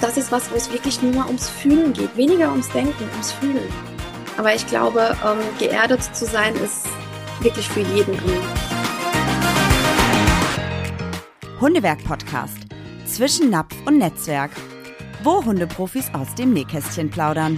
das ist was, wo es wirklich nur ums Fühlen geht. Weniger ums Denken, ums Fühlen. Aber ich glaube, geerdet zu sein, ist wirklich für jeden. Hundewerk-Podcast. Zwischen Napf und Netzwerk. Wo Hundeprofis aus dem Nähkästchen plaudern.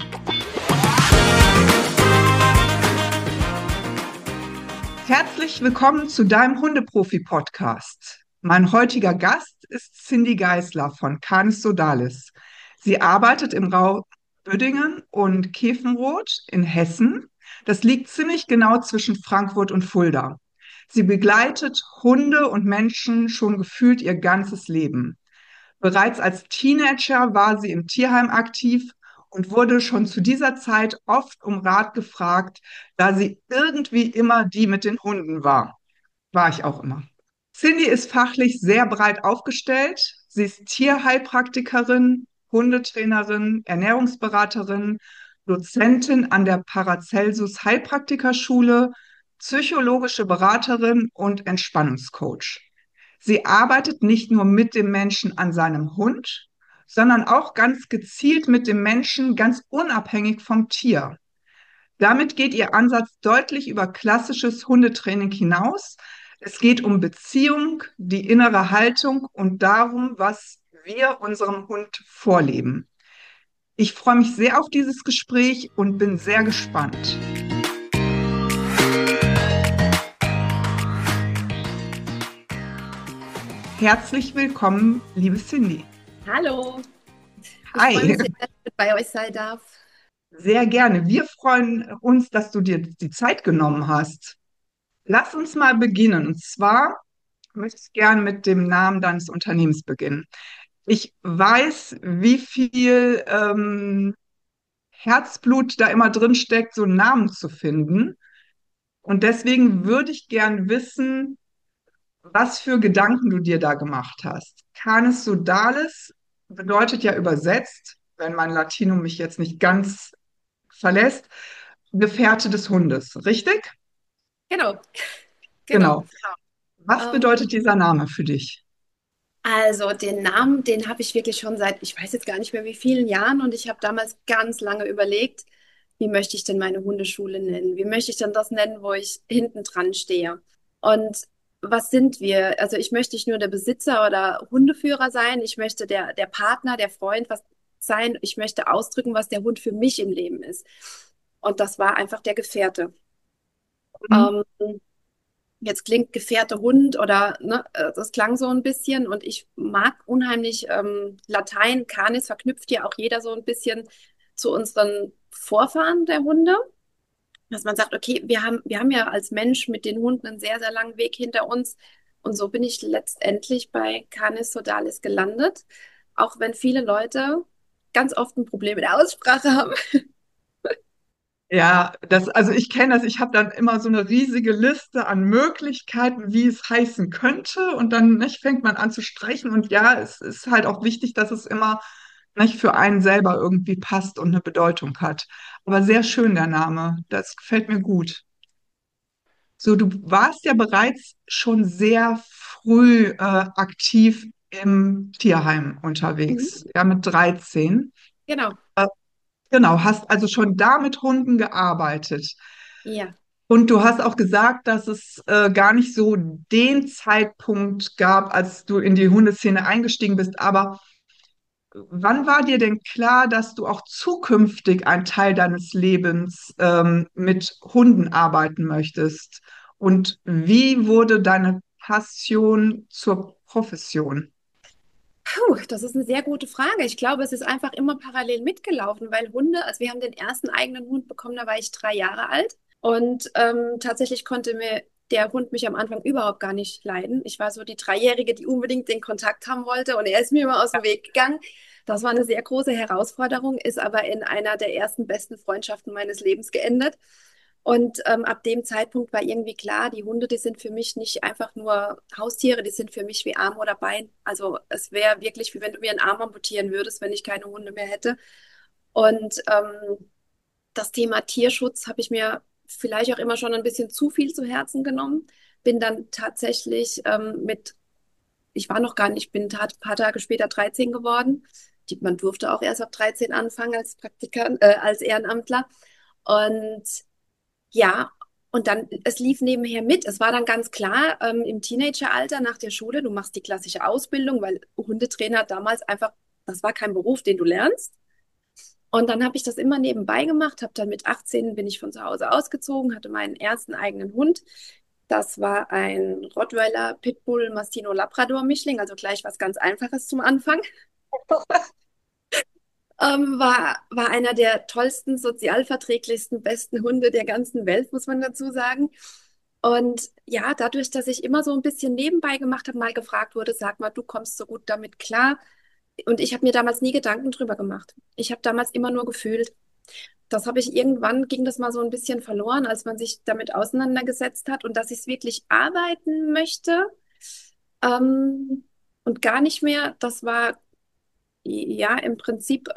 Herzlich willkommen zu deinem Hundeprofi-Podcast. Mein heutiger Gast ist Cindy Geisler von Canis Sodalis. Sie arbeitet im Raum Uerdingen und Kefenrot in Hessen. Das liegt ziemlich genau zwischen Frankfurt und Fulda. Sie begleitet Hunde und Menschen schon gefühlt ihr ganzes Leben. Bereits als Teenager war sie im Tierheim aktiv und wurde schon zu dieser Zeit oft um Rat gefragt, da sie irgendwie immer die mit den Hunden war. War ich auch immer. Cindy ist fachlich sehr breit aufgestellt. Sie ist Tierheilpraktikerin, Hundetrainerin, Ernährungsberaterin, Dozentin an der Paracelsus Heilpraktikerschule, psychologische Beraterin und Entspannungscoach. Sie arbeitet nicht nur mit dem Menschen an seinem Hund, sondern auch ganz gezielt mit dem Menschen, ganz unabhängig vom Tier. Damit geht ihr Ansatz deutlich über klassisches Hundetraining hinaus. Es geht um Beziehung, die innere Haltung und darum, was wir unserem Hund vorleben. Ich freue mich sehr auf dieses Gespräch und bin sehr gespannt. Herzlich willkommen, liebe Cindy. Hallo. Ich Hi. freue mich sehr, dass ich bei euch sein darf. Sehr gerne. Wir freuen uns, dass du dir die Zeit genommen hast. Lass uns mal beginnen. Und zwar möchte ich gerne mit dem Namen deines Unternehmens beginnen. Ich weiß, wie viel Herzblut da immer drin steckt, so einen Namen zu finden. Und deswegen würde ich gern wissen, was für Gedanken du dir da gemacht hast. Canis Sodalis bedeutet ja übersetzt, wenn mein Latinum mich jetzt nicht ganz verlässt, Gefährte des Hundes, richtig? Genau, genau. Genau. Was Ähm, bedeutet dieser Name für dich? also den Namen, den habe ich wirklich schon seit, ich weiß jetzt gar nicht mehr wie vielen Jahren und ich habe damals ganz lange überlegt, wie möchte ich denn meine Hundeschule nennen? Wie möchte ich denn das nennen, wo ich hinten dran stehe? Und was sind wir? Also ich möchte nicht nur der Besitzer oder Hundeführer sein, ich möchte der Partner, der Freund was sein, ich möchte ausdrücken, was der Hund für mich im Leben ist. Und das war einfach der Gefährte. Mhm. Ähm, Jetzt klingt Gefährte Hund oder ne, das klang so ein bisschen und ich mag unheimlich Latein, Canis verknüpft ja auch jeder so ein bisschen zu unseren Vorfahren der Hunde, dass man sagt, okay, wir haben ja als Mensch mit den Hunden einen sehr, sehr langen Weg hinter uns und so bin ich letztendlich bei Canis Sodalis gelandet, auch wenn viele Leute ganz oft ein Problem mit der Aussprache haben. Ja, also ich kenne das, ich habe dann immer so eine riesige Liste an Möglichkeiten, wie es heißen könnte. Und dann nicht, fängt man an zu sprechen. Und ja, es ist halt auch wichtig, dass es immer nicht für einen selber irgendwie passt und eine Bedeutung hat. Aber sehr schön der Name. Das gefällt mir gut. So, du warst ja bereits schon sehr früh aktiv im Tierheim Mhm. unterwegs, ja, mit 13. Genau, Äh, genau, hast also schon da mit Hunden gearbeitet. ja. Und du hast auch gesagt, dass es gar nicht so den Zeitpunkt gab, als du in die Hundeszene eingestiegen bist. Aber wann war dir denn klar, dass du auch zukünftig einen Teil deines Lebens mit Hunden arbeiten möchtest? Und wie wurde deine Passion zur Profession? Puh, das ist eine sehr gute Frage. Ich glaube, es ist einfach immer parallel mitgelaufen, weil Hunde, also wir haben den ersten eigenen Hund bekommen, da war ich 3 Jahre alt. Und tatsächlich konnte mir der Hund mich am Anfang überhaupt gar nicht leiden. Ich war so die Dreijährige, die unbedingt den Kontakt haben wollte und er ist mir immer aus dem Weg gegangen. Das war eine sehr große Herausforderung, ist aber in einer der ersten besten Freundschaften meines Lebens geendet. Und ab dem Zeitpunkt war irgendwie klar, die Hunde, die sind für mich nicht einfach nur Haustiere, die sind für mich wie Arm oder Bein. Also es wäre wirklich, wie wenn du mir einen Arm amputieren würdest, wenn ich keine Hunde mehr hätte. Und das Thema Tierschutz habe ich mir vielleicht auch immer schon ein bisschen zu viel zu Herzen genommen. Bin dann tatsächlich ich war noch gar nicht, bin ein paar Tage später 13 geworden, Man durfte auch erst ab 13 anfangen als Praktikant, als Ehrenamtler. Und ja, und dann, es lief nebenher mit. Es war dann ganz klar, im Teenageralter nach der Schule, du machst die klassische Ausbildung, weil Hundetrainer damals einfach, das war kein Beruf, den du lernst. Und dann habe ich das immer nebenbei gemacht, habe dann mit 18 bin ich von zu Hause ausgezogen, hatte meinen ersten eigenen Hund. Das war ein Rottweiler Pitbull Mastino Labrador Mischling, also gleich was ganz Einfaches zum Anfang. War einer der tollsten, sozialverträglichsten, besten Hunde der ganzen Welt, muss man dazu sagen. Und ja, dadurch, dass ich immer so ein bisschen nebenbei gemacht habe, mal gefragt wurde, sag mal, du kommst so gut damit klar. Und ich habe mir damals nie Gedanken drüber gemacht. Ich habe damals immer nur gefühlt. Das habe ich irgendwann, ging das mal so ein bisschen verloren, als man sich damit auseinandergesetzt hat und dass ich es wirklich arbeiten möchte. Ähm, und gar nicht mehr, das war ja im Prinzip,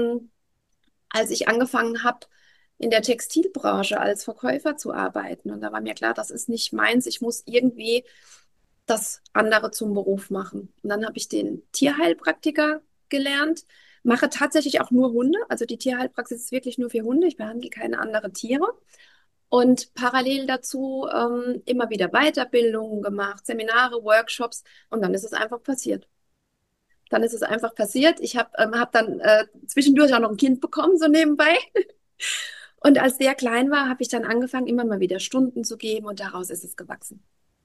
als ich angefangen habe, in der Textilbranche als Verkäufer zu arbeiten. Und da war mir klar, das ist nicht meins. Ich muss irgendwie das andere zum Beruf machen. Und dann habe ich den Tierheilpraktiker gelernt, mache tatsächlich auch nur Hunde. Also die Tierheilpraxis ist wirklich nur für Hunde. Ich behandle keine anderen Tiere. Und parallel dazu immer wieder Weiterbildungen gemacht, Seminare, Workshops. Und dann ist es einfach passiert. Dann ist es einfach passiert. Ich hab dann zwischendurch auch noch ein Kind bekommen, so nebenbei. Und als der klein war, habe ich dann angefangen, immer mal wieder Stunden zu geben und daraus ist es gewachsen.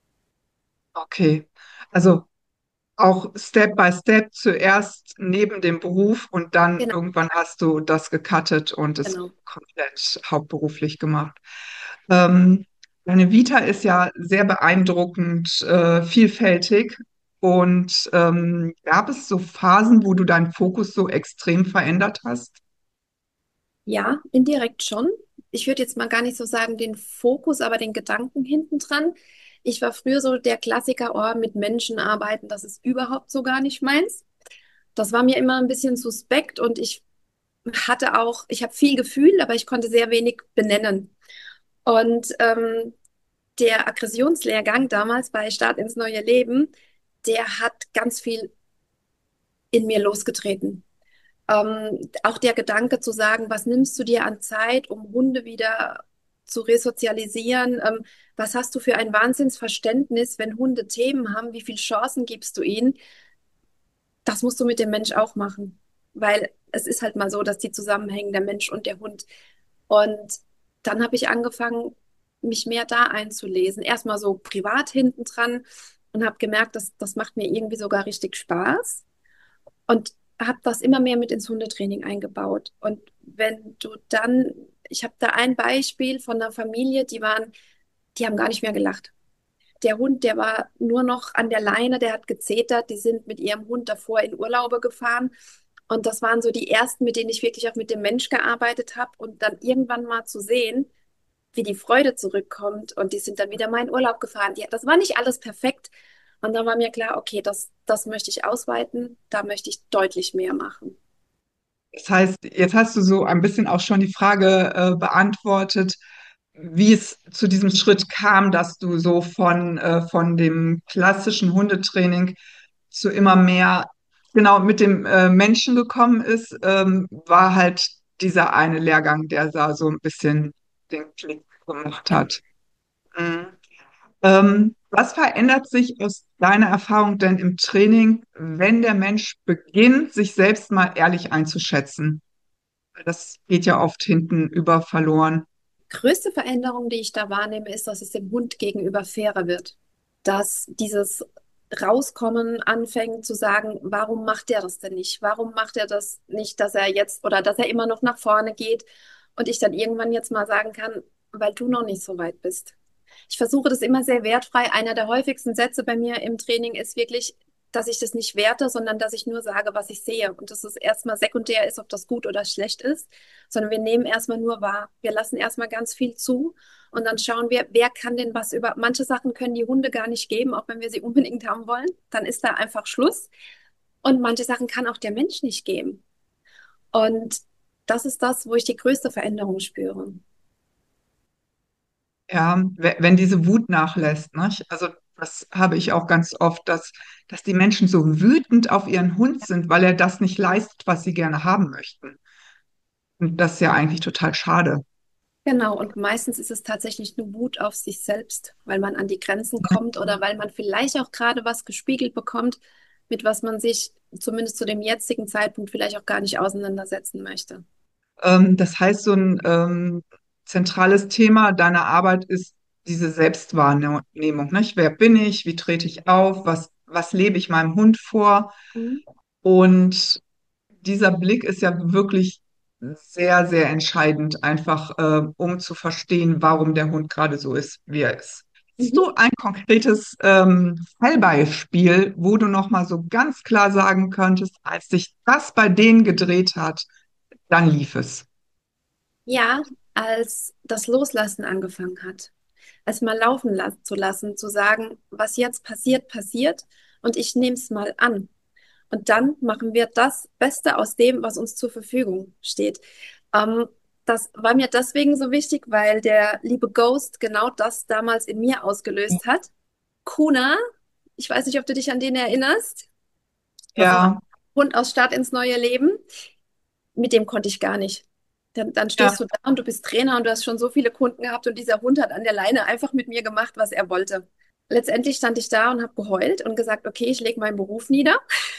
Okay. Also auch Step by Step zuerst neben dem Beruf und dann Genau, irgendwann hast du das gecuttet und es genau. komplett hauptberuflich gemacht. Ähm, Deine Vita ist ja sehr beeindruckend, vielfältig. Und gab es so Phasen, wo du deinen Fokus so extrem verändert hast? Ja, indirekt schon. Ich würde jetzt mal gar nicht so sagen den Fokus, aber den Gedanken hinten dran. Ich war früher so der Klassiker, oh, mit Menschen arbeiten, das ist überhaupt so gar nicht meins. Das war mir immer ein bisschen suspekt und ich habe viel Gefühl, aber ich konnte sehr wenig benennen. Und der Aggressionslehrgang damals bei Start ins neue Leben, der hat ganz viel in mir losgetreten. Auch der Gedanke zu sagen, was nimmst du dir an Zeit, um Hunde wieder zu resozialisieren? Was hast du für ein Wahnsinnsverständnis, wenn Hunde Themen haben? Wie viele Chancen gibst du ihnen? Das musst du mit dem Mensch auch machen, weil es ist halt mal so, dass die zusammenhängen, der Mensch und der Hund. Und dann habe ich angefangen, mich mehr da einzulesen. Erstmal so privat hinten dran und habe gemerkt, dass das macht mir irgendwie sogar richtig Spaß. Und habe das immer mehr mit ins Hundetraining eingebaut. Und wenn du dann, ich habe da ein Beispiel von einer Familie, die haben gar nicht mehr gelacht. Der Hund, der war nur noch an der Leine, der hat gezetert, die sind mit ihrem Hund davor in Urlaube gefahren. Und das waren so die ersten, mit denen ich wirklich auch mit dem Mensch gearbeitet habe. Und dann irgendwann mal zu sehen, wie die Freude zurückkommt. Und die sind dann wieder mal in Urlaub gefahren. Das war nicht alles perfekt. Und dann war mir klar, okay, das möchte ich ausweiten, da möchte ich deutlich mehr machen. Das heißt, jetzt hast du so ein bisschen auch schon die Frage beantwortet, wie es zu diesem Schritt kam, dass du so von dem klassischen Hundetraining zu immer mehr genau mit dem Menschen gekommen ist, war halt dieser eine Lehrgang, der da so ein bisschen den Klick gemacht Ja. hat. Mhm. Was verändert sich aus deiner Erfahrung denn im Training, wenn der Mensch beginnt, sich selbst mal ehrlich einzuschätzen? Das geht ja oft hinten über verloren. Größte Veränderung, die ich da wahrnehme, ist, dass es dem Hund gegenüber fairer wird. Dass dieses Rauskommen anfängt zu sagen, warum macht er das denn nicht? Warum macht er das nicht, dass er jetzt oder dass er immer noch nach vorne geht und ich dann irgendwann jetzt mal sagen kann, weil du noch nicht so weit bist. Ich versuche das immer sehr wertfrei. Einer der häufigsten Sätze bei mir im Training ist wirklich, dass ich das nicht werte, sondern dass ich nur sage, was ich sehe. Und dass es erstmal sekundär ist, ob das gut oder schlecht ist, sondern wir nehmen erstmal nur wahr. Wir lassen erstmal ganz viel zu und dann schauen wir, wer kann denn was über. Manche Sachen können die Hunde gar nicht geben, auch wenn wir sie unbedingt haben wollen. Dann ist da einfach Schluss. Und manche Sachen kann auch der Mensch nicht geben. Und das ist das, wo ich die größte Veränderung spüre. Ja, wenn diese Wut nachlässt, ne? Also Das habe ich auch ganz oft, dass die Menschen so wütend auf ihren Hund sind, weil er das nicht leistet, was sie gerne haben möchten. Und das ist ja eigentlich total schade. Genau, und meistens ist es tatsächlich nur Wut auf sich selbst, weil man an die Grenzen kommt oder weil man vielleicht auch gerade was gespiegelt bekommt, mit was man sich zumindest zu dem jetzigen Zeitpunkt vielleicht auch gar nicht auseinandersetzen möchte. Das heißt, so ein zentrales Thema deiner Arbeit ist diese Selbstwahrnehmung, nicht? Wer bin ich? Wie trete ich auf? Was lebe ich meinem Hund vor? Mhm. Und dieser Blick ist ja wirklich sehr, sehr entscheidend, einfach um zu verstehen, warum der Hund gerade so ist, wie er ist. Hast Mhm. du ein konkretes Fallbeispiel, wo du noch mal so ganz klar sagen könntest, als sich das bei denen gedreht hat, dann lief es? Ja, als das Loslassen angefangen hat, es mal laufen zu lassen, zu sagen, was jetzt passiert, passiert und ich nehme es mal an. Und dann machen wir das Beste aus dem, was uns zur Verfügung steht. Ähm, Das war mir deswegen so wichtig, weil der liebe Ghost genau das damals in mir ausgelöst hat. Kuna, ich weiß nicht, ob du dich an den erinnerst. Das ist ein Ja, Hund aus Start ins neue Leben. Mit dem konnte ich gar nicht. Dann ja. stehst du da und du bist Trainer und du hast schon so viele Kunden gehabt und dieser Hund hat an der Leine einfach mit mir gemacht, was er wollte. Letztendlich stand ich da und habe geheult und gesagt, okay, ich lege meinen Beruf nieder.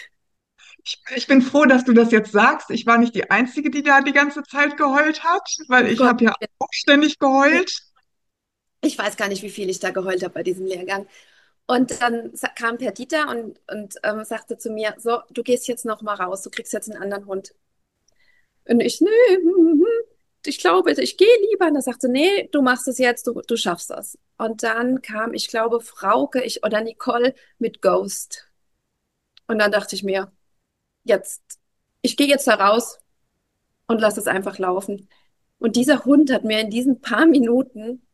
Ich bin froh, dass du das jetzt sagst. Ich war nicht die Einzige, die da die ganze Zeit geheult hat, weil Um ich Gott, habe ja auch ständig geheult. ich weiß gar nicht, wie viel ich da geheult habe bei diesem Lehrgang. Und dann kam Perdita und sagte zu mir, so, du gehst jetzt noch mal raus, du kriegst jetzt einen anderen Hund. Und ich, nee, ich glaube, ich gehe lieber. Und er sagte, nee, du machst es jetzt, du schaffst das. Und dann kam, ich glaube, Frauke oder Nicole mit Ghost. Und dann dachte ich mir, jetzt, ich gehe jetzt da raus und lass es einfach laufen. Und dieser Hund hat mir in diesen paar Minuten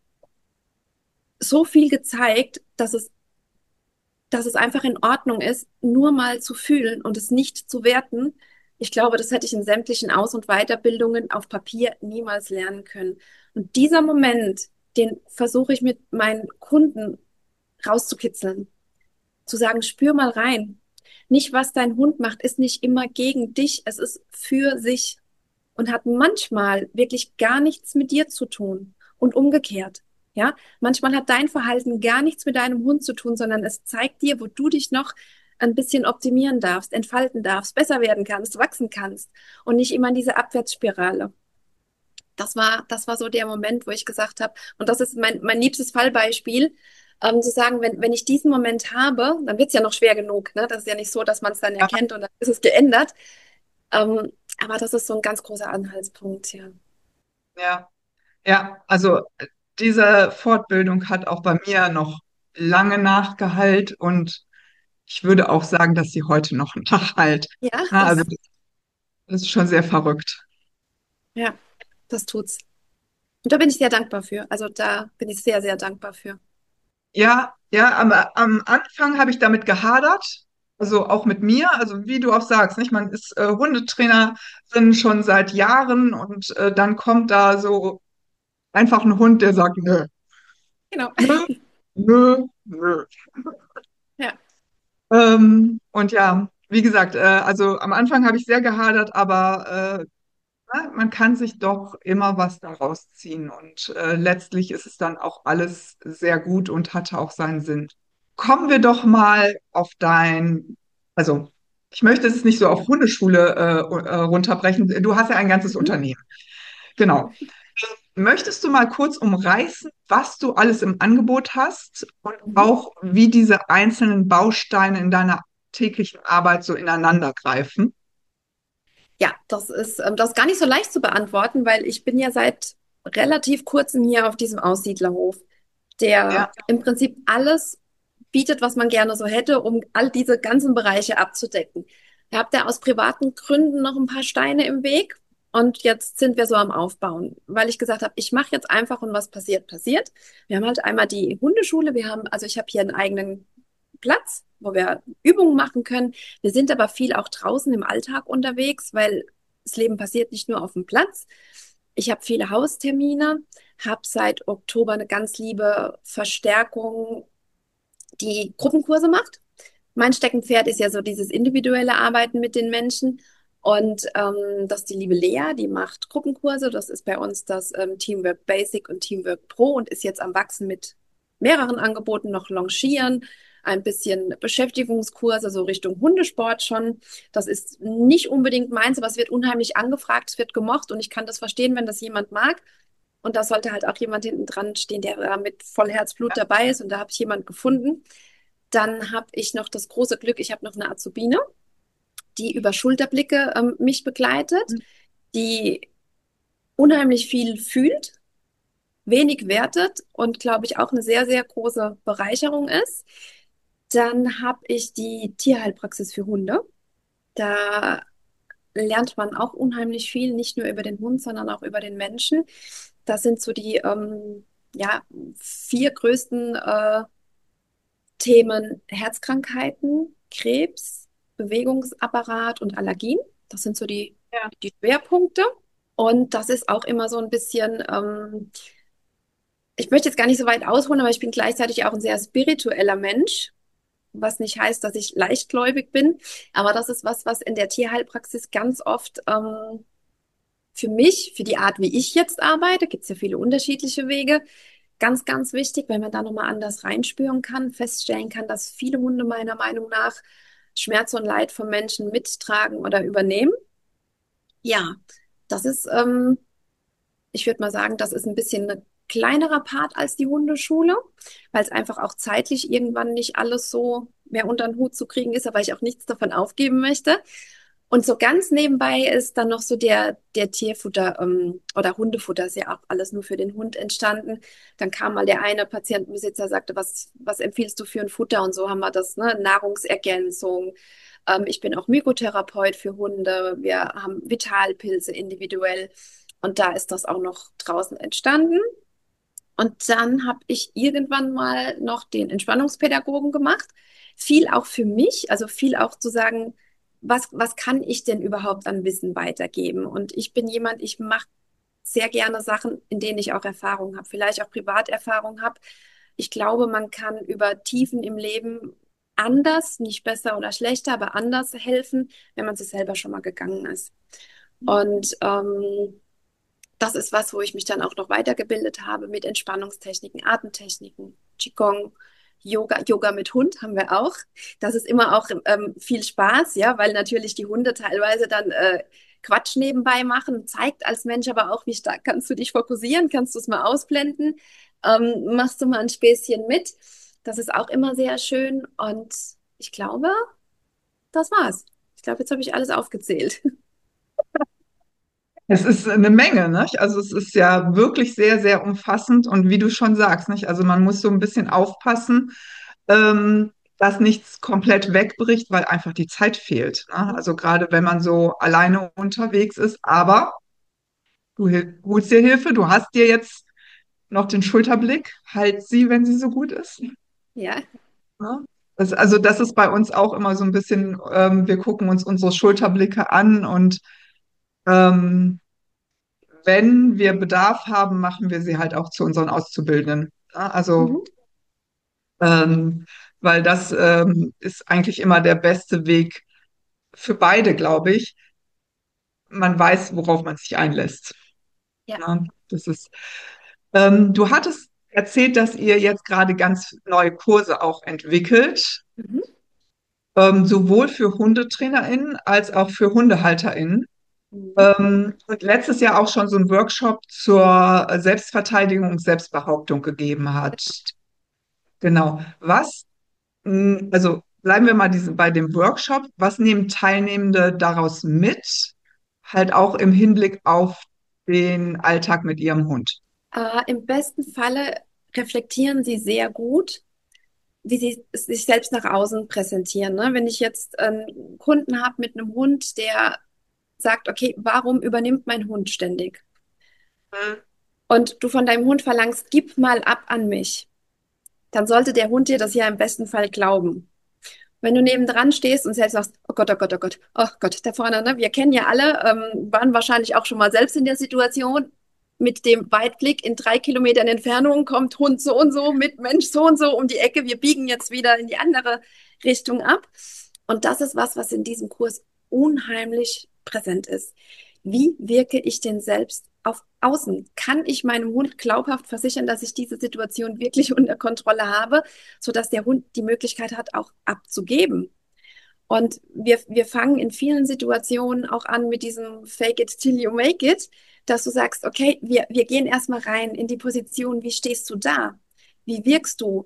so viel gezeigt, dass es einfach in Ordnung ist, nur mal zu fühlen und es nicht zu werten. Ich glaube, das hätte ich in sämtlichen Aus- und Weiterbildungen auf Papier niemals lernen können. Und dieser Moment, den versuche ich mit meinen Kunden rauszukitzeln, zu sagen, spür mal rein. Nicht, was dein Hund macht, ist nicht immer gegen dich, es ist für sich und hat manchmal wirklich gar nichts mit dir zu tun und umgekehrt. Ja, manchmal hat dein Verhalten gar nichts mit deinem Hund zu tun, sondern es zeigt dir, wo du dich noch ein bisschen optimieren darfst, entfalten darfst, besser werden kannst, wachsen kannst und nicht immer in diese Abwärtsspirale. Das war so der Moment, wo ich gesagt habe, und das ist mein liebstes Fallbeispiel, zu sagen, wenn ich diesen Moment habe, dann wird es ja noch schwer genug. Ne? Das ist ja nicht so, dass man es dann Ja, erkennt und dann ist es geändert. Aber das ist so ein ganz großer Anhaltspunkt, ja. ja, ja. Also diese Fortbildung hat auch bei mir noch lange Nachgehalt und ich würde auch sagen, dass sie heute noch nachhalt. Ja, Na, also das ist schon sehr verrückt. ja, das tut's. Und da bin ich sehr dankbar für. Also da bin ich sehr, sehr dankbar für. Ja, ja, am Anfang habe ich damit gehadert, also auch mit mir, also wie du auch sagst, nicht? Man ist Hundetrainerin schon seit Jahren und dann kommt da so einfach ein Hund, der sagt, nö, Genau. nö, nö, nö. Ja. Und ja, wie gesagt, also am Anfang habe ich sehr gehadert, aber ja, man kann sich doch immer was daraus ziehen und letztlich ist es dann auch alles sehr gut und hatte auch seinen Sinn. Kommen wir doch mal auf also ich möchte es nicht so auf Hundeschule runterbrechen. Du hast ja ein ganzes Mhm. Unternehmen. Genau. Möchtest du mal kurz umreißen, was du alles im Angebot hast und Mhm. auch wie diese einzelnen Bausteine in deiner täglichen Arbeit so ineinander greifen? Ja, das ist gar nicht so leicht zu beantworten, weil ich bin ja seit relativ kurzem hier auf diesem Aussiedlerhof, Ja, der im Prinzip alles bietet, was man gerne so hätte, um all diese ganzen Bereiche abzudecken. Da habt ihr aus privaten Gründen noch ein paar Steine im Weg und jetzt sind wir so am Aufbauen, weil ich gesagt habe, ich mache jetzt einfach und was passiert, passiert. Wir haben halt einmal die Hundeschule, also ich habe hier einen eigenen Platz, wo wir Übungen machen können. Wir sind aber viel auch draußen im Alltag unterwegs, weil das Leben passiert nicht nur auf dem Platz. Ich habe viele Haustermine, habe seit Oktober eine ganz liebe Verstärkung die Gruppenkurse macht. Mein Steckenpferd ist ja so dieses individuelle Arbeiten mit den Menschen. Und das ist die liebe Lea, die macht Gruppenkurse. Das ist bei uns das Teamwork Basic und Teamwork Pro und ist jetzt am Wachsen mit mehreren Angeboten, noch Longieren, ein bisschen Beschäftigungskurse, so Richtung Hundesport schon. Das ist nicht unbedingt meins, aber es wird unheimlich angefragt, es wird gemocht und ich kann das verstehen, wenn das jemand mag. Und da sollte halt auch jemand hinten dran stehen, der da mit voll Herzblut dabei ist. Und da habe ich jemanden gefunden. Dann habe ich noch das große Glück, ich habe noch eine Azubine, die über Schulterblicke mich begleitet, die unheimlich viel fühlt, wenig wertet und, glaube ich, auch eine sehr, sehr große Bereicherung ist. Dann habe ich die Tierheilpraxis für Hunde. Da lernt man auch unheimlich viel, nicht nur über den Hund, sondern auch über den Menschen. Das sind so die ja, vier größten Themen Herzkrankheiten, Krebs, Bewegungsapparat und Allergien. Das sind so Ja. die Schwerpunkte. Und das ist auch immer so ein bisschen, ich möchte jetzt gar nicht so weit ausholen, aber ich bin gleichzeitig auch ein sehr spiritueller Mensch, was nicht heißt, dass ich leichtgläubig bin. Aber das ist was, was in der Tierheilpraxis ganz oft für mich, für die Art, wie ich jetzt arbeite, gibt es ja viele unterschiedliche Wege, ganz, ganz wichtig, weil man da nochmal anders reinspüren kann, feststellen kann, dass viele Hunde meiner Meinung nach Schmerz und Leid von Menschen mittragen oder übernehmen. Ja, das ist, ich würde mal sagen, das ist ein bisschen ein kleinerer Part als die Hundeschule, weil es einfach auch zeitlich irgendwann nicht alles so mehr unter den Hut zu kriegen ist, aber ich auch nichts davon aufgeben möchte. Und so ganz nebenbei ist dann noch so der Tierfutter oder Hundefutter ist ja auch alles nur für den Hund entstanden. Dann kam mal der eine Patientenbesitzer, sagte, was empfiehlst du für ein Futter? Und so haben wir das, ne? Nahrungsergänzung. Ich bin auch Mykotherapeut für Hunde. Wir haben Vitalpilze individuell. Und da ist das auch noch draußen entstanden. Und dann habe ich irgendwann mal noch den Entspannungspädagogen gemacht. Viel auch für mich, also viel auch zu sagen, was kann ich denn überhaupt an Wissen weitergeben? Und ich bin jemand, ich mache sehr gerne Sachen, in denen ich auch Erfahrung habe, vielleicht auch Privaterfahrung habe. Ich glaube, man kann über Tiefen im Leben anders, nicht besser oder schlechter, aber anders helfen, wenn man sie selber schon mal gegangen ist. Und das ist was, wo ich mich dann auch noch weitergebildet habe mit Entspannungstechniken, Atemtechniken, Qigong, Yoga, Yoga mit Hund haben wir auch. Das ist immer auch viel Spaß, ja, weil natürlich die Hunde teilweise dann Quatsch nebenbei machen, zeigt als Mensch aber auch, wie stark kannst du dich fokussieren, kannst du es mal ausblenden, machst du mal ein Späßchen mit. Das ist auch immer sehr schön und ich glaube, das war's. Ich glaube, jetzt habe ich alles aufgezählt. Es ist eine Menge, nicht? Also es ist ja wirklich sehr, sehr umfassend und wie du schon sagst, nicht? Also man muss so ein bisschen aufpassen, dass nichts komplett wegbricht, weil einfach die Zeit fehlt, ne? Also gerade wenn man so alleine unterwegs ist, aber holst dir Hilfe, du hast dir jetzt noch den Schulterblick, halt sie, wenn sie so gut ist. Ja. Ne? Also das ist bei uns auch immer so ein bisschen, wir gucken uns unsere Schulterblicke an und ähm, wenn wir Bedarf haben, machen wir sie halt auch zu unseren Auszubildenden. Ja, also, Mhm. ähm, weil das ist eigentlich immer der beste Weg für beide, glaube ich. Man weiß, worauf man sich einlässt. Ja. Ne? Das ist, du hattest erzählt, dass ihr jetzt gerade ganz neue Kurse auch entwickelt, Mhm. sowohl für HundetrainerInnen als auch für HundehalterInnen. Mhm. Und letztes Jahr auch schon so einen Workshop zur Selbstverteidigung und Selbstbehauptung gegeben hat. Genau. Also bleiben wir mal bei dem Workshop. Was nehmen Teilnehmende daraus mit? Halt auch im Hinblick auf den Alltag mit ihrem Hund. Im besten Falle reflektieren sie sehr gut, wie sie sich selbst nach außen präsentieren. Ne? Wenn ich jetzt einen Kunden habe mit einem Hund, der sagt, okay, warum übernimmt mein Hund ständig? Mhm. Und du von deinem Hund verlangst, gib mal ab an mich, dann sollte der Hund dir das ja im besten Fall glauben. Wenn du nebendran stehst und selbst sagst, oh Gott, oh Gott, oh Gott, oh Gott, da vorne, ne? Wir kennen ja alle, waren wahrscheinlich auch schon mal selbst in der Situation. mit dem Weitblick in 3 Kilometern Entfernung kommt Hund so und so mit Mensch so und so um die Ecke. Wir biegen jetzt wieder in die andere Richtung ab. Und das ist was, was in diesem Kurs unheimlich präsent ist. Wie wirke ich denn selbst auf außen? Kann ich meinem Hund glaubhaft versichern, dass ich diese Situation wirklich unter Kontrolle habe, sodass der Hund die Möglichkeit hat, auch abzugeben? Und wir fangen in vielen Situationen auch an mit diesem Fake it till you make it, dass du sagst, okay, wir gehen erstmal rein in die Position, wie stehst du da? Wie wirkst du?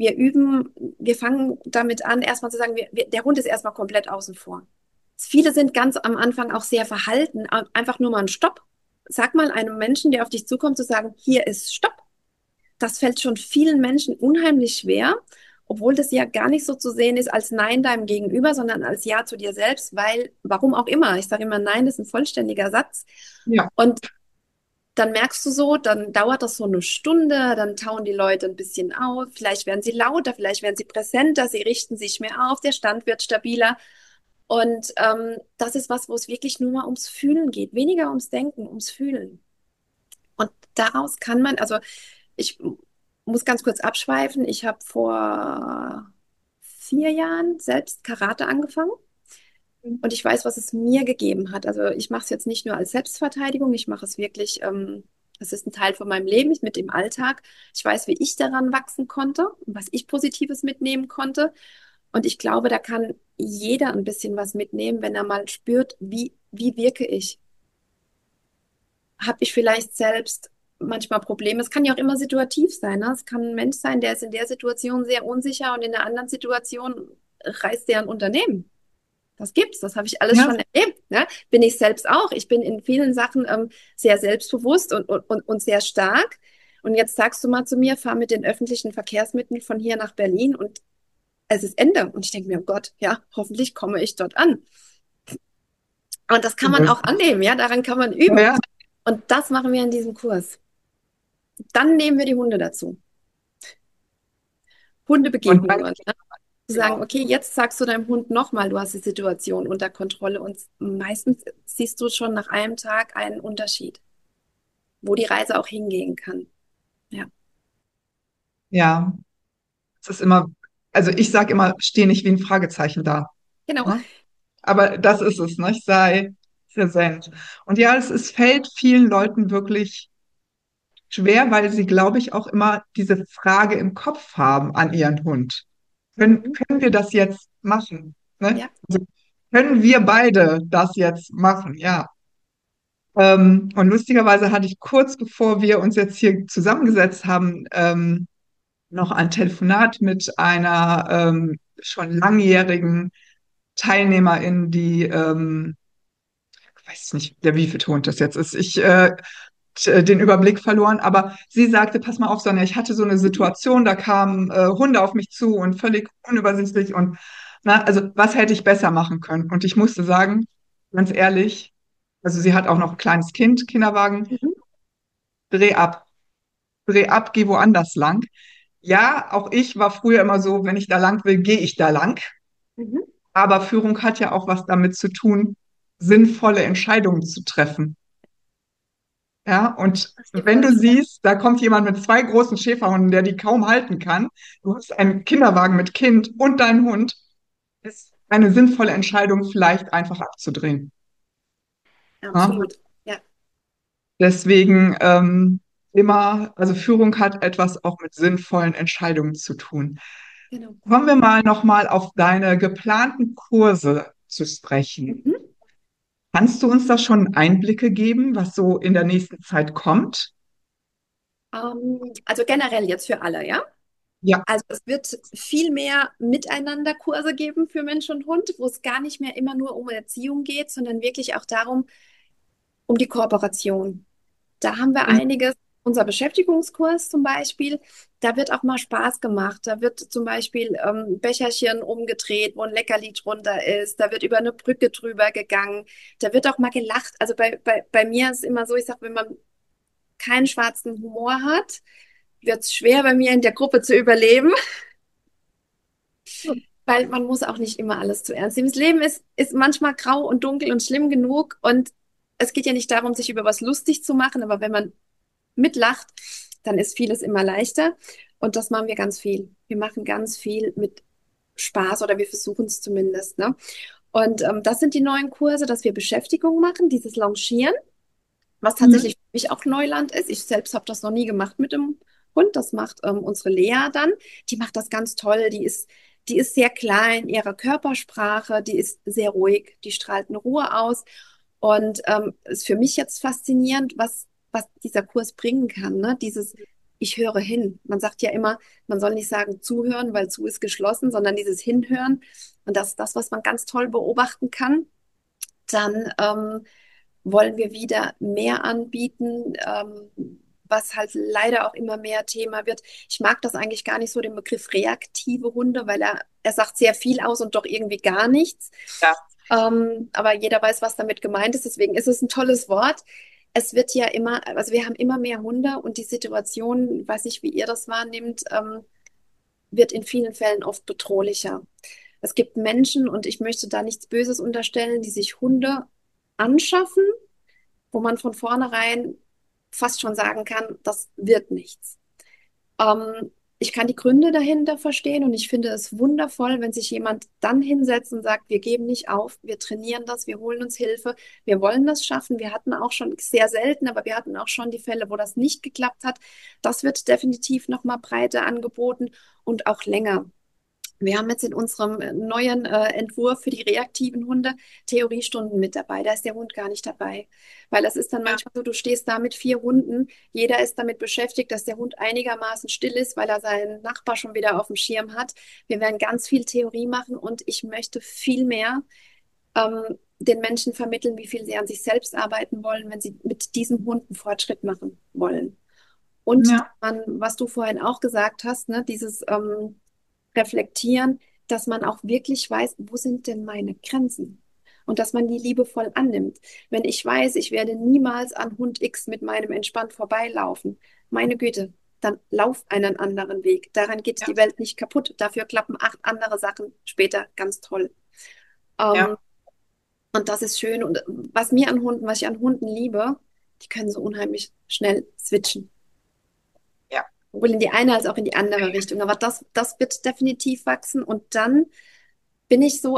Wir fangen damit an, erstmal zu sagen, der Hund ist erstmal komplett außen vor. Viele sind ganz am Anfang auch sehr verhalten, einfach nur mal ein Stopp. Sag mal einem Menschen, der auf dich zukommt, zu sagen, hier ist Stopp. Das fällt schon vielen Menschen unheimlich schwer, obwohl das ja gar nicht so zu sehen ist als Nein deinem Gegenüber, sondern als Ja zu dir selbst, weil, warum auch immer, ich sage immer Nein, das ist ein vollständiger Satz. Ja, Und dann merkst du so, dann dauert das so eine Stunde, dann tauen die Leute ein bisschen auf, vielleicht werden sie lauter, vielleicht werden sie präsenter, sie richten sich mehr auf, der Stand wird stabiler. Und das ist was, wo es wirklich nur mal ums Fühlen geht, weniger ums Denken, ums Fühlen. Und daraus kann man, also ich muss ganz kurz abschweifen. Ich habe vor 4 Jahren selbst Karate angefangen und ich weiß, was es mir gegeben hat. Also ich mache es jetzt nicht nur als Selbstverteidigung, ich mache es wirklich, es ist ein Teil von meinem Leben, mit dem Alltag. Ich weiß, wie ich daran wachsen konnte und was ich Positives mitnehmen konnte. Und ich glaube, da kann jeder ein bisschen was mitnehmen, wenn er mal spürt, wie wirke ich? Habe ich vielleicht selbst manchmal Probleme? Es kann ja auch immer situativ sein. Ne? Es kann ein Mensch sein, der ist in der Situation sehr unsicher und in der anderen Situation reißt der ein Unternehmen. Das gibt's, das habe ich alles ja, schon erlebt. Ne? Bin ich selbst auch. Ich bin in vielen Sachen sehr selbstbewusst und sehr stark. Und jetzt sagst du mal zu mir, fahr mit den öffentlichen Verkehrsmitteln von hier nach Berlin und es ist Ende. Und ich denke mir, oh Gott, ja, hoffentlich komme ich dort an. Und das kann man auch annehmen, ja, daran kann man ja, üben. ja. Und das machen wir in diesem Kurs. Dann nehmen wir die Hunde dazu. Und dann, Hundebegegnungen. Ne? Zu sagen, genau. okay, jetzt sagst du deinem Hund nochmal, du hast die Situation unter Kontrolle. Und meistens siehst du schon nach einem Tag einen Unterschied, wo die Reise auch hingehen kann. Ja, Ja, es ist immer, also ich sage immer, steh nicht wie ein Fragezeichen da. genau. Ne? Aber das ist es, ne? Sei präsent. Und ja, es fällt vielen Leuten wirklich schwer, weil sie, glaube ich, auch immer diese Frage im Kopf haben an ihren Hund. Mhm. Können wir das jetzt machen? Ne? Ja, Also, können wir beide das jetzt machen? Ja. Und lustigerweise hatte ich kurz bevor wir uns jetzt hier zusammengesetzt haben, noch ein Telefonat mit einer schon langjährigen Teilnehmerin, die, ich weiß nicht, der wievielte Hund das jetzt ist. Den Überblick verloren, aber sie sagte, pass mal auf, Sonja, ich hatte so eine Situation, da kamen Hunde auf mich zu und völlig unübersichtlich und na, also was hätte ich besser machen können? Und ich musste sagen, ganz ehrlich, also sie hat auch noch ein kleines Kind, Kinderwagen, mhm. dreh dreh ab, geh woanders lang. Ja, auch ich war früher immer so, wenn ich da lang will, gehe ich da lang. Mhm. Aber Führung hat ja auch was damit zu tun, sinnvolle Entscheidungen zu treffen. Ja, und Das stimmt wenn du was. Ja, siehst, da kommt jemand mit zwei großen Schäferhunden, der die kaum halten kann, du hast einen Kinderwagen mit Kind und deinen Hund, ist eine sinnvolle Entscheidung, vielleicht einfach abzudrehen. Ja? absolut. Ja, Deswegen immer, also Führung hat etwas auch mit sinnvollen Entscheidungen zu tun. genau. Kommen wir mal nochmal auf deine geplanten Kurse zu sprechen. Mhm. Kannst du uns da schon Einblicke geben, was so in der nächsten Zeit kommt? Also generell jetzt für alle, ja? Ja. Also es wird viel mehr Miteinander-Kurse geben für Mensch und Hund, wo es gar nicht mehr immer nur um Erziehung geht, sondern wirklich auch darum, um die Kooperation. Da haben wir einiges. Unser Beschäftigungskurs zum Beispiel, da wird auch mal Spaß gemacht. Da wird zum Beispiel Becherchen umgedreht, wo ein Leckerli drunter ist. Da wird über eine Brücke drüber gegangen. Da wird auch mal gelacht. Also bei mir ist es immer so, ich sage, wenn man keinen schwarzen Humor hat, wird es schwer bei mir in der Gruppe zu überleben. Weil man muss auch nicht immer alles zu ernst nehmen. Das Leben ist manchmal grau und dunkel und schlimm genug. Und es geht ja nicht darum, sich über was lustig zu machen, aber wenn man mitlacht, dann ist vieles immer leichter. Und das machen wir ganz viel. Wir machen ganz viel mit Spaß oder wir versuchen es zumindest, ne? Und das sind die neuen Kurse, dass wir Beschäftigung machen, dieses Launchieren, was tatsächlich Mhm. für mich auch Neuland ist. Ich selbst habe das noch nie gemacht mit dem Hund. Das macht unsere Lea dann. Die macht das ganz toll. Die ist sehr klar in ihrer Körpersprache, die ist sehr ruhig, die strahlt eine Ruhe aus. Und ist für mich jetzt faszinierend, was dieser Kurs bringen kann, ne? Dieses Ich höre hin. Man sagt ja immer, man soll nicht sagen zuhören, weil zu ist geschlossen, sondern dieses Hinhören. Und das ist das, was man ganz toll beobachten kann. Dann wollen wir wieder mehr anbieten, was halt leider auch immer mehr Thema wird. Ich mag das eigentlich gar nicht so, den Begriff reaktive Hunde, weil er sagt sehr viel aus und doch irgendwie gar nichts. Ja, Aber jeder weiß, was damit gemeint ist, deswegen ist es ein tolles Wort. Es wird ja immer, also wir haben immer mehr Hunde und die Situation, ich weiß nicht, wie ihr das wahrnehmt, wird in vielen Fällen oft bedrohlicher. Es gibt Menschen, und ich möchte da nichts Böses unterstellen, die sich Hunde anschaffen, wo man von vornherein fast schon sagen kann, das wird nichts. Ich kann die Gründe dahinter verstehen und ich finde es wundervoll, wenn sich jemand dann hinsetzt und sagt, wir geben nicht auf, wir trainieren das, wir holen uns Hilfe, wir wollen das schaffen. Wir hatten auch schon sehr selten, aber wir hatten auch schon die Fälle, wo das nicht geklappt hat. Das wird definitiv noch mal breiter angeboten und auch länger. Wir haben jetzt in unserem neuen Entwurf für die reaktiven Hunde Theoriestunden mit dabei. Da ist der Hund gar nicht dabei. Weil es ist dann ja, manchmal so, du stehst da mit 4 Hunden, jeder ist damit beschäftigt, dass der Hund einigermaßen still ist, weil er seinen Nachbar schon wieder auf dem Schirm hat. Wir werden ganz viel Theorie machen und ich möchte viel mehr den Menschen vermitteln, wie viel sie an sich selbst arbeiten wollen, wenn sie mit diesem Hund einen Fortschritt machen wollen. Und ja, man, was du vorhin auch gesagt hast, ne, dieses reflektieren, dass man auch wirklich weiß, wo sind denn meine Grenzen? Und dass man die liebevoll annimmt. Wenn ich weiß, ich werde niemals an Hund X mit meinem entspannt vorbeilaufen, meine Güte, dann lauf einen anderen Weg. Daran geht ja, die Welt nicht kaputt. Dafür klappen 8 andere Sachen später ganz toll. Ähm, ja, und das ist schön. Und was mir an Hunden, was ich an Hunden liebe, die können so unheimlich schnell switchen. ja. Sowohl in die eine als auch in die andere Richtung. Aber das wird definitiv wachsen. Und dann bin ich so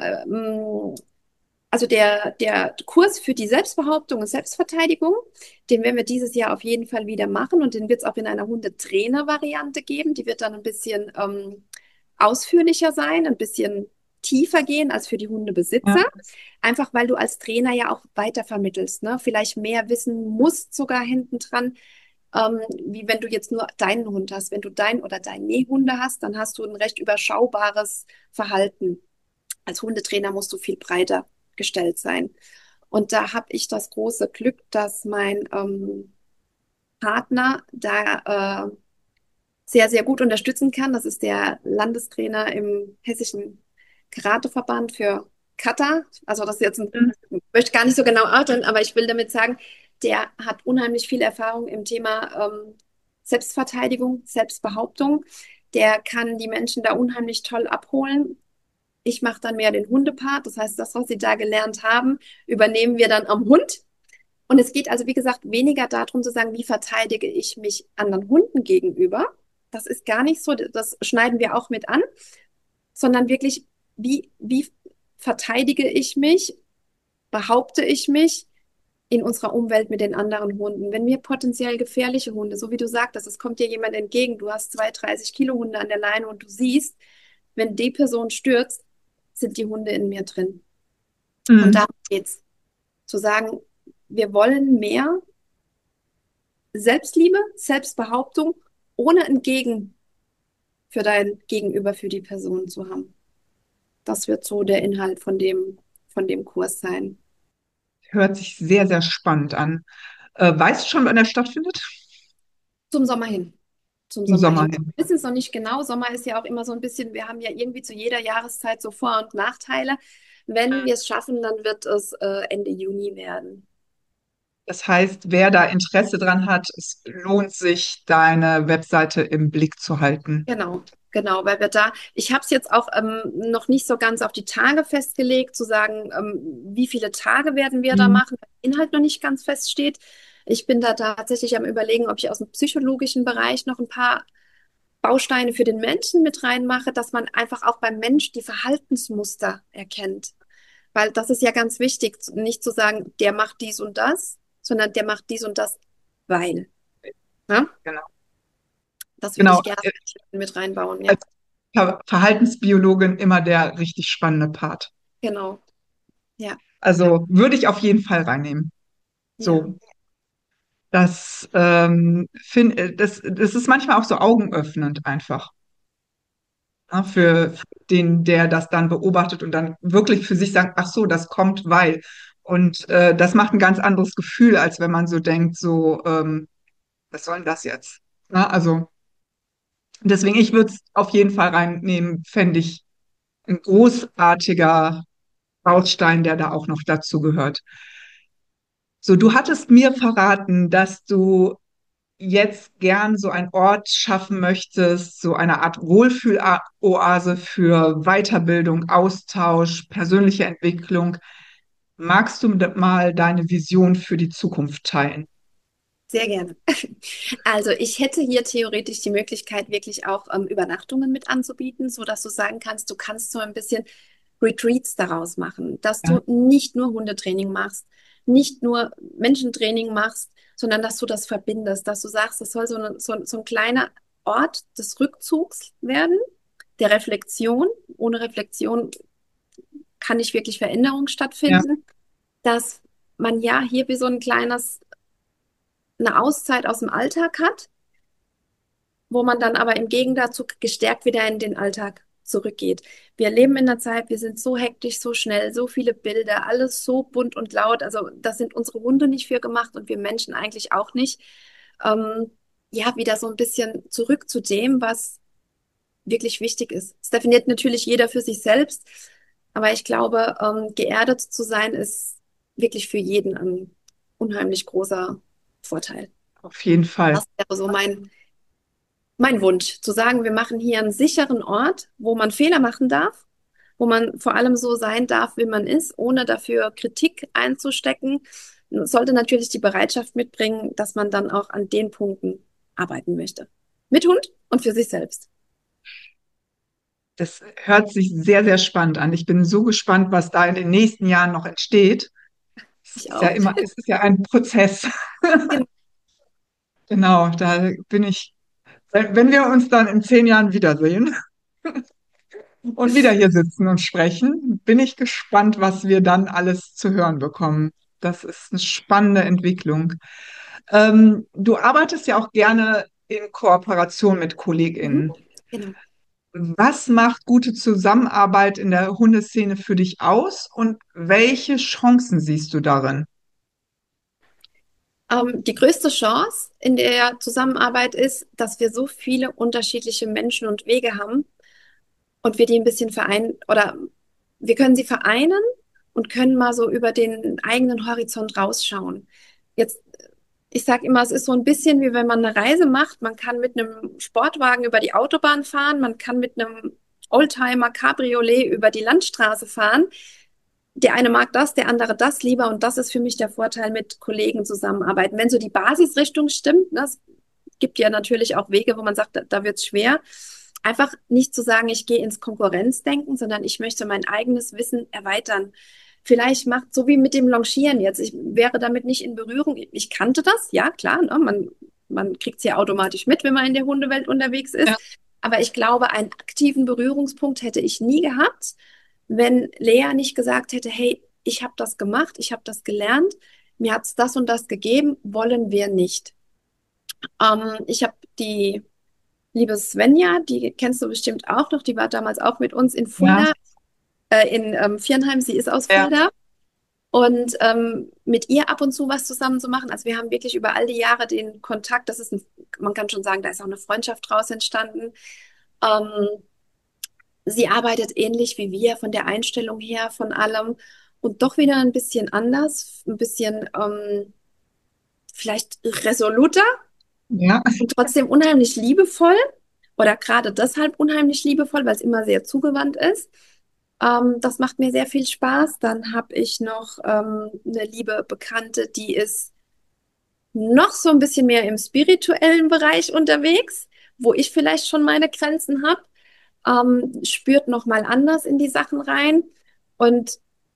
also der Kurs für die Selbstbehauptung und Selbstverteidigung, den werden wir dieses Jahr auf jeden Fall wieder machen und den wird es auch in einer Hundetrainer-Variante geben. Die wird dann ein bisschen ausführlicher sein, ein bisschen tiefer gehen als für die Hundebesitzer. Ja. Einfach weil du als Trainer ja auch weiter vermittelst, ne? Vielleicht mehr wissen musst sogar hinten dran, wie wenn du jetzt nur deinen Hund hast. Wenn du dein oder deine Hunde hast, dann hast du ein recht überschaubares Verhalten. Als Hundetrainer musst du viel breiter gestellt sein. Und da habe ich das große Glück, dass mein Partner da sehr, sehr gut unterstützen kann. Das ist der Landestrainer im Hessischen Karateverband für Kata. Also das ist jetzt ein, Mhm. ich möchte gar nicht so genau outen, aber ich will damit sagen, der hat unheimlich viel Erfahrung im Thema Selbstverteidigung, Selbstbehauptung. Der kann die Menschen da unheimlich toll abholen. Ich mache dann mehr den Hundepart. Das heißt, das, was sie da gelernt haben, übernehmen wir dann am Hund. Und es geht also, wie gesagt, weniger darum zu sagen, wie verteidige ich mich anderen Hunden gegenüber. Das ist gar nicht so, das schneiden wir auch mit an, sondern wirklich, wie verteidige ich mich, behaupte ich mich in unserer Umwelt mit den anderen Hunden. Wenn mir potenziell gefährliche Hunde, so wie du sagtest, es kommt dir jemand entgegen, du hast 2 30 Kilo Hunde an der Leine und du siehst, wenn die Person stürzt, sind die Hunde in mir drin. Und Mhm. darum geht's. Zu sagen, wir wollen mehr Selbstliebe, Selbstbehauptung, ohne ein Gegen für dein Gegenüber, für die Person zu haben. Das wird so der Inhalt von dem Kurs sein. Hört sich sehr, sehr spannend an. Weißt du schon, wann er stattfindet? Zum Sommer hin. Zum Im Sommer Sommer hin. hin. Wir wissen es noch nicht genau. Sommer ist ja auch immer so ein bisschen, wir haben ja irgendwie zu jeder Jahreszeit so Vor- und Nachteile. Wenn wir es schaffen, dann wird es Ende Juni werden. Das heißt, wer da Interesse dran hat, es lohnt sich, deine Webseite im Blick zu halten. Genau, genau, weil wir da, ich habe es jetzt auch noch nicht so ganz auf die Tage festgelegt, zu sagen, wie viele Tage werden wir da Mhm. machen, weil der Inhalt noch nicht ganz feststeht. Ich bin da tatsächlich am Überlegen, ob ich aus dem psychologischen Bereich noch ein paar Bausteine für den Menschen mit reinmache, dass man einfach auch beim Mensch die Verhaltensmuster erkennt. Weil das ist ja ganz wichtig, nicht zu sagen, der macht dies und das, sondern der macht dies und das, weil. Ja? Genau. Das würde Genau. ich gerne mit reinbauen, ja. Als Verhaltensbiologin immer der richtig spannende Part. Genau. Ja, Also würde ich auf jeden Fall reinnehmen. ja. So, das ist manchmal auch so augenöffnend einfach, ne, für den, der das dann beobachtet und dann wirklich für sich sagt, ach so, das kommt, weil. Und das macht ein ganz anderes Gefühl, als wenn man so denkt, so, was soll denn das jetzt? Na, also deswegen, ich würde es auf jeden Fall reinnehmen, fände ich ein großartiger Baustein, der da auch noch dazu gehört. So, du hattest mir verraten, dass du jetzt gern so einen Ort schaffen möchtest, so eine Art Wohlfühloase für Weiterbildung, Austausch, persönliche Entwicklung. Magst du mal deine Vision für die Zukunft teilen? Sehr gerne. Also ich hätte hier theoretisch die Möglichkeit, wirklich auch Übernachtungen mit anzubieten, so dass du sagen kannst, du kannst so ein bisschen Retreats daraus machen, dass Ja, du nicht nur Hundetraining machst, nicht nur Menschentraining machst, sondern dass du das verbindest, dass du sagst, es soll so ein kleiner Ort des Rückzugs werden, der Reflexion. Ohne Reflexion kann nicht wirklich Veränderung ja, stattfinden, dass man ja hier wie so ein kleines, eine Auszeit aus dem Alltag hat, wo man dann aber im Gegenzug gestärkt wieder in den Alltag zurückgeht. Wir leben in einer Zeit, wir sind so hektisch, so schnell, so viele Bilder, alles so bunt und laut. Also das sind unsere Hunde nicht für gemacht und wir Menschen eigentlich auch nicht. Ähm, ja, wieder so ein bisschen zurück zu dem, was wirklich wichtig ist. Das definiert natürlich jeder für sich selbst, aber ich glaube, geerdet zu sein ist wirklich für jeden ein unheimlich großer Vorteil. auf jeden Fall. Das wäre so mein Wunsch, zu sagen, wir machen hier einen sicheren Ort, wo man Fehler machen darf, wo man vor allem so sein darf, wie man ist, ohne dafür Kritik einzustecken. Sollte natürlich die Bereitschaft mitbringen, dass man dann auch an den Punkten arbeiten möchte. Mit Hund und für sich selbst. Das hört sich sehr, sehr spannend an. Ich bin so gespannt, was da in den nächsten Jahren noch entsteht. Ich auch. Es ist ja ein Prozess. Genau. Genau, da bin ich, wenn wir uns dann in 10 Jahren wiedersehen und wieder hier sitzen und sprechen, bin ich gespannt, was wir dann alles zu hören bekommen. Das ist eine spannende Entwicklung. Du arbeitest ja auch gerne in Kooperation mit Mhm. KollegInnen. Genau. Was macht gute Zusammenarbeit in der Hundeszene für dich aus und welche Chancen siehst du darin? Die größte Chance in der Zusammenarbeit ist, dass wir so viele unterschiedliche Menschen und Wege haben und wir die ein bisschen vereinen oder wir können sie vereinen und können mal so über den eigenen Horizont rausschauen. Jetzt, ich sage immer, es ist so ein bisschen wie wenn man eine Reise macht. Man kann mit einem Sportwagen über die Autobahn fahren, man kann mit einem Oldtimer Cabriolet über die Landstraße fahren. Der eine mag das, der andere das lieber und das ist für mich der Vorteil mit Kollegen zusammenarbeiten. Wenn so die Basisrichtung stimmt, ne, es gibt ja natürlich auch Wege, wo man sagt, da wird es schwer. Einfach nicht zu sagen, ich gehe ins Konkurrenzdenken, sondern ich möchte mein eigenes Wissen erweitern. Vielleicht macht so wie mit dem Longieren jetzt. Ich wäre damit nicht in Berührung. Ich kannte das, ja klar. Ne? Man kriegt es ja automatisch mit, wenn man in der Hundewelt unterwegs ist. Ja, Aber ich glaube, einen aktiven Berührungspunkt hätte ich nie gehabt, wenn Lea nicht gesagt hätte, hey, ich habe das gemacht, ich habe das gelernt, mir hat es das und das gegeben, wollen wir nicht. Ich habe die liebe Svenja, die kennst du bestimmt auch noch, die war damals auch mit uns in ja, Fulda, in Viernheim, sie ist aus ja. Fulda. Und mit ihr ab und zu was zusammen zu machen. Also wir haben wirklich über all die Jahre den Kontakt, man kann schon sagen, da ist auch eine Freundschaft draus entstanden. Ähm, Sie arbeitet ähnlich wie wir von der Einstellung her, von allem und doch wieder ein bisschen anders, ein bisschen vielleicht resoluter Ja, und trotzdem unheimlich liebevoll oder gerade deshalb unheimlich liebevoll, weil es immer sehr zugewandt ist. Das macht mir sehr viel Spaß. Dann habe ich noch eine liebe Bekannte, die ist noch so ein bisschen mehr im spirituellen Bereich unterwegs, wo ich vielleicht schon meine Grenzen habe, spürt noch mal anders in die Sachen rein. Und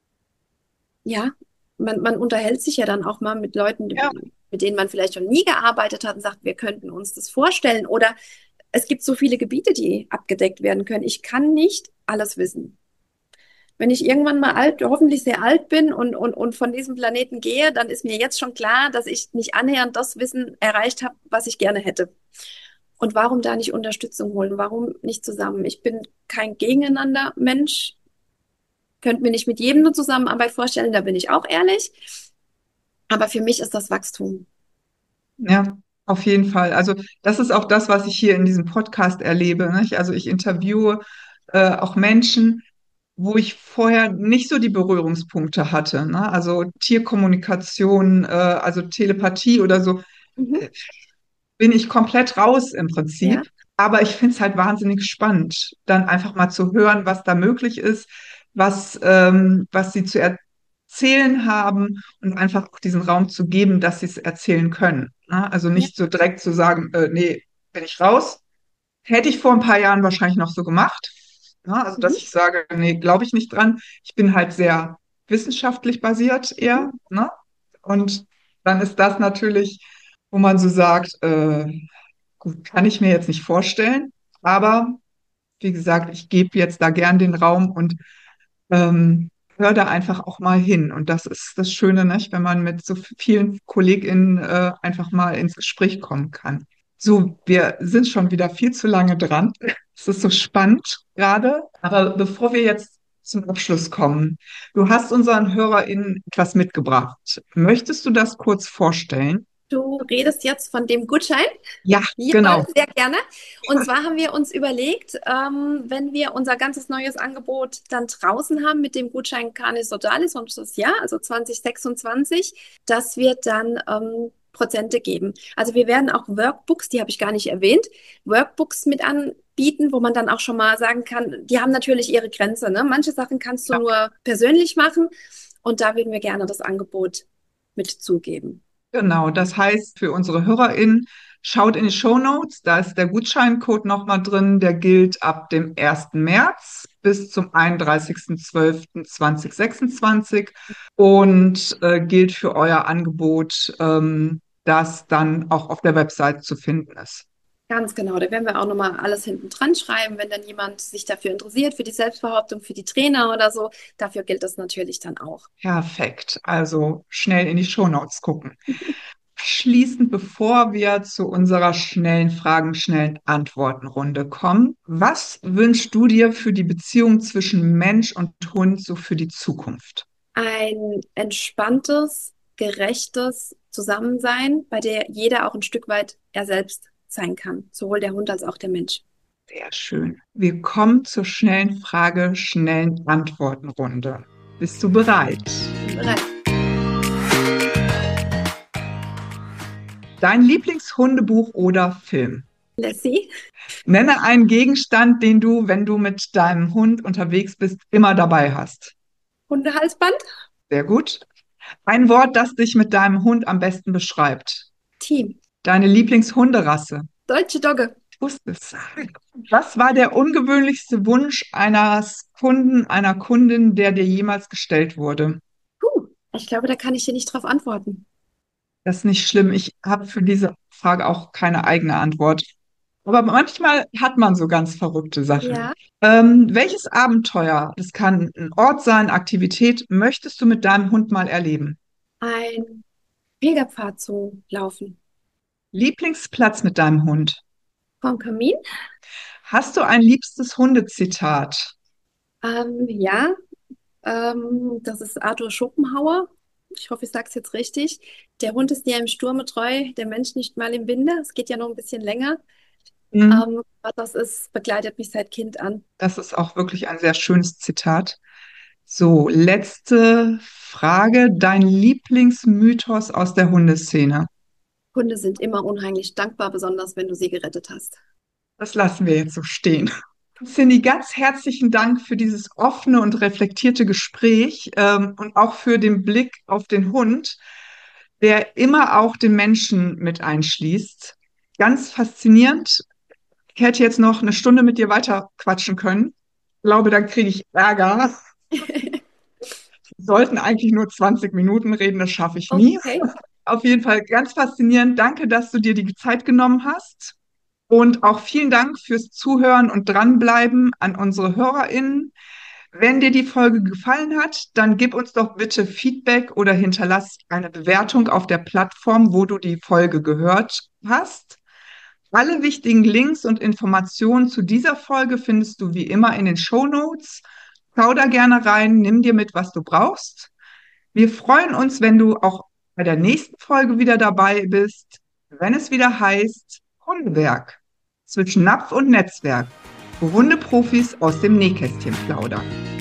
ja, man unterhält sich ja dann auch mal mit Leuten, Ja, mit denen man vielleicht schon nie gearbeitet hat und sagt, wir könnten uns das vorstellen. Oder es gibt so viele Gebiete, die abgedeckt werden können. Ich kann nicht alles wissen. Wenn ich irgendwann mal alt, hoffentlich sehr alt bin und von diesem Planeten gehe, dann ist mir jetzt schon klar, dass ich nicht annähernd das Wissen erreicht habe, was ich gerne hätte. Und warum da nicht Unterstützung holen? Warum nicht zusammen? Ich bin kein Gegeneinander-Mensch, könnte mir nicht mit jedem eine Zusammenarbeit vorstellen, da bin ich auch ehrlich. Aber für mich ist das Wachstum. ja, auf jeden Fall. Also das ist auch das, was ich hier in diesem Podcast erlebe, nicht? Also ich interviewe auch Menschen, wo ich vorher nicht so die Berührungspunkte hatte, ne? Also Tierkommunikation, also Telepathie oder so, Mhm. äh, bin ich komplett raus im Ja. Prinzip. Aber ich finde es halt wahnsinnig spannend, dann einfach mal zu hören, was da möglich ist, was sie zu erzählen haben und einfach auch diesen Raum zu geben, dass sie es erzählen können. Ne? Also Ja. nicht so direkt zu sagen, nee, bin ich raus. Hätte ich vor ein paar Jahren wahrscheinlich noch so gemacht. Ne? Also, Mhm. dass ich sage, nee, glaube ich nicht dran. Ich bin halt sehr wissenschaftlich basiert Mhm. eher. Ne? Und dann ist das natürlich, wo man so sagt, gut, kann ich mir jetzt nicht vorstellen. Aber wie gesagt, ich gebe jetzt da gern den Raum und hör da einfach auch mal hin. Und das ist das Schöne, nicht? Wenn man mit so vielen KollegInnen einfach mal ins Gespräch kommen kann. So, wir sind schon wieder viel zu lange dran. Es ist so spannend gerade. Aber bevor wir jetzt zum Abschluss kommen, du hast unseren HörerInnen etwas mitgebracht. Möchtest du das kurz vorstellen? Du redest jetzt von dem Gutschein. Ja, Jawohl, genau. sehr gerne. Und zwar haben wir uns überlegt, wenn wir unser ganzes neues Angebot dann draußen haben mit dem Gutschein Canis Totalis und das Jahr, also 2026, dass wir dann Prozente geben. Also wir werden auch Workbooks, die habe ich gar nicht erwähnt, Workbooks mit anbieten, wo man dann auch schon mal sagen kann, die haben natürlich ihre Grenze, ne? Manche Sachen kannst du nur persönlich machen und da würden wir gerne das Angebot mit zugeben. Genau, das heißt für unsere HörerInnen, schaut in die Shownotes, da ist der Gutscheincode nochmal drin, der gilt ab dem 1. März bis zum 31.12.2026 und gilt für euer Angebot, das dann auch auf der Website zu finden ist. Ganz genau, da werden wir auch nochmal alles hinten dran schreiben, wenn dann jemand sich dafür interessiert, für die Selbstbehauptung, für die Trainer oder so. Dafür gilt das natürlich dann auch. Perfekt, also schnell in die Shownotes gucken. Schließend, bevor wir zu unserer schnellen Fragen, schnellen Antworten-Runde kommen, was wünschst du dir für die Beziehung zwischen Mensch und Hund so für die Zukunft? Ein entspanntes, gerechtes Zusammensein, bei der jeder auch ein Stück weit er selbst sein kann, sowohl der Hund als auch der Mensch. Sehr schön. Wir kommen zur schnellen Frage, schnellen Antworten-Runde. Bist du bereit? Bin bereit. Dein Lieblingshundebuch oder Film? Lassie, Nenne einen Gegenstand, den du, wenn du mit deinem Hund unterwegs bist, immer dabei hast. Hundehalsband, Sehr gut. Ein Wort, das dich mit deinem Hund am besten beschreibt. Team, Deine Lieblingshunderasse. deutsche Dogge. Ich wusste es. Was war der ungewöhnlichste Wunsch eines Kunden, einer Kundin, der dir jemals gestellt wurde? Ich glaube, da kann ich dir nicht drauf antworten. Das ist nicht schlimm. Ich habe für diese Frage auch keine eigene Antwort. Aber manchmal hat man so ganz verrückte Sachen. Ja, Welches Abenteuer, das kann ein Ort sein, Aktivität, möchtest du mit deinem Hund mal erleben? ein Pilgerpfad zu laufen. Lieblingsplatz mit deinem Hund? Vorm Kamin. Hast du ein liebstes Hundezitat? Ja, das ist Arthur Schopenhauer. Ich hoffe, ich sage es jetzt richtig. Der Hund ist dir im Sturme treu, der Mensch nicht mal im Winde. Es geht ja noch ein bisschen länger. Hm, Aber das ist, begleitet mich seit Kind an. das ist auch wirklich ein sehr schönes Zitat. So, letzte Frage. Dein Lieblingsmythos aus der Hundeszene? Hunde sind immer unheimlich dankbar, besonders wenn du sie gerettet hast. Das lassen wir jetzt so stehen. Cindy, ganz herzlichen Dank für dieses offene und reflektierte Gespräch, und auch für den Blick auf den Hund. der immer auch den Menschen mit einschließt. Ganz faszinierend. Ich hätte jetzt noch eine Stunde mit dir weiter quatschen können. Ich glaube, dann kriege ich Ärger. Wir sollten eigentlich nur 20 Minuten reden, das schaffe ich nie. Okay. Auf jeden Fall ganz faszinierend. Danke, dass du dir die Zeit genommen hast. Und auch vielen Dank fürs Zuhören und Dranbleiben an unsere HörerInnen. Wenn dir die Folge gefallen hat, dann gib uns doch bitte Feedback oder hinterlass eine Bewertung auf der Plattform, wo du die Folge gehört hast. Alle wichtigen Links und Informationen zu dieser Folge findest du wie immer in den Shownotes. Schau da gerne rein, nimm dir mit, was du brauchst. Wir freuen uns, wenn du auch bei der nächsten Folge wieder dabei bist, wenn es wieder heißt Hundewerk zwischen Napf und Netzwerk, wo Hundeprofis aus dem Nähkästchen plaudern.